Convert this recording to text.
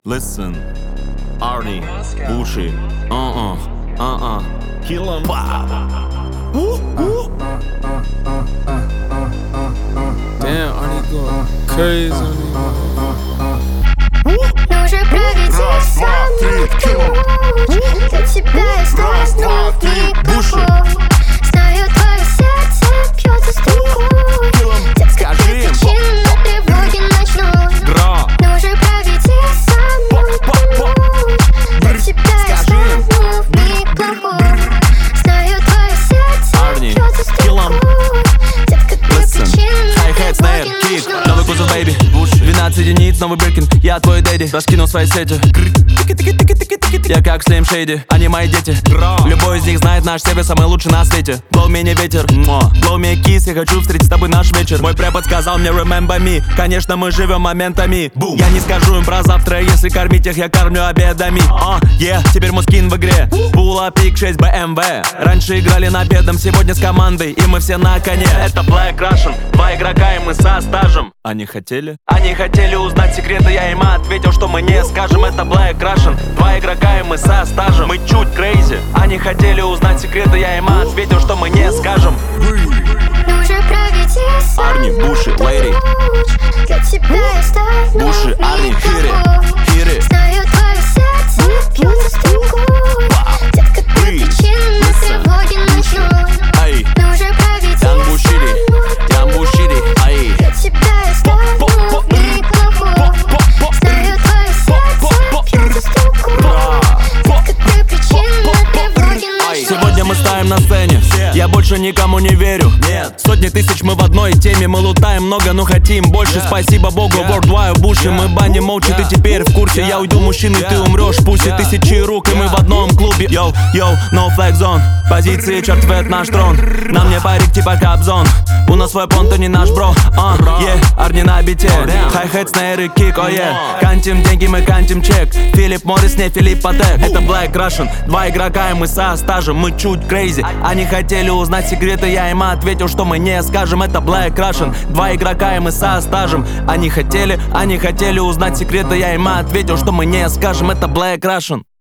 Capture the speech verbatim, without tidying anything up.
Listen, Arnie, Bushi, uh-uh, uh-uh, kill him. Damn, Arnie going crazy on these Нужно проверить сам для тебя я стою никакой. Знаю, твое сердце бьется стрелой. Детка, ты причина тревоги ночной. Нужно проверить сам для тебя я стою никакой. Знаю, твое сердце бьется стрелой. Детка, ты причина тревоги ночной. Новый кузов, бэйби, двенадцать единиц, новый Биркин. Я твой дэдди, раскинул свои сети. Я как Слим Шейди, они мои дети. Любой из них знает наш сервис, самый лучший на свете. Blow me не ветер, blow me a kiss. Я хочу встретить с тобой наш вечер. Мой препод сказал мне remember me. Конечно, мы живем моментами. Я не скажу им про завтра, если кормить их я кормлю обедами. А, yeah, теперь мой скин в игре. Пула пик шесть бэ эм вэ. Раньше играли на бедом, сегодня с командой. И мы все на коне. Это Black Russian, два игрока и мы со стажем. Они хотели? Они хотели узнать секреты, я им ответил, что мы не скажем. Это Black Russian, два игрока и мы со стажем. Мы чуть crazy. Они хотели узнать секреты, я им ответил, что мы не скажем. Нужно проверить сам Арни, Буши, Лэри. для тебя я стою Буши, Арни, hit it, hit it. Знаю, твое сердце бьется стрелой. Детка, ты причина тревоги ночной. Ай, Нужно проверить Ян Бушири, Ян Бушири, ай. для тебя я стою никакой. Знаю, твое сердце бьется стрелой. Детка, ты причина тревоги ночной. Сегодня мы ставим на сцене. Я больше никому не верю. Сотни тысяч мы в одной теме. Мы лутаем много, но хотим больше. Спасибо Богу, Worldwide Буши. Мы баним молча, ты теперь в курсе. Я уйду мужчиной, ты умрешь. Пусть и тысячи рук, и мы в одном клубе. Йоу, йоу, no flag zone. Позиции, черт, это наш трон. На мне парик типа Кобзон. У нас свой понт, не наш бро. А, е, Арни на бите. Хай-хет, снейры, кик, о е. Кантим деньги, мы кантим чек. Филипп Моррис, не Филипп Патек. Это Black Russian, два игрока и мы со стажем. Мы чуть crazy. Они хотели узнать секреты, я им ответил, что мы не скажем. Это Black Russian, два игрока и мы со стажем. Они хотели, они хотели узнать секреты, я им ответил, что мы не скажем. Это Black Russian.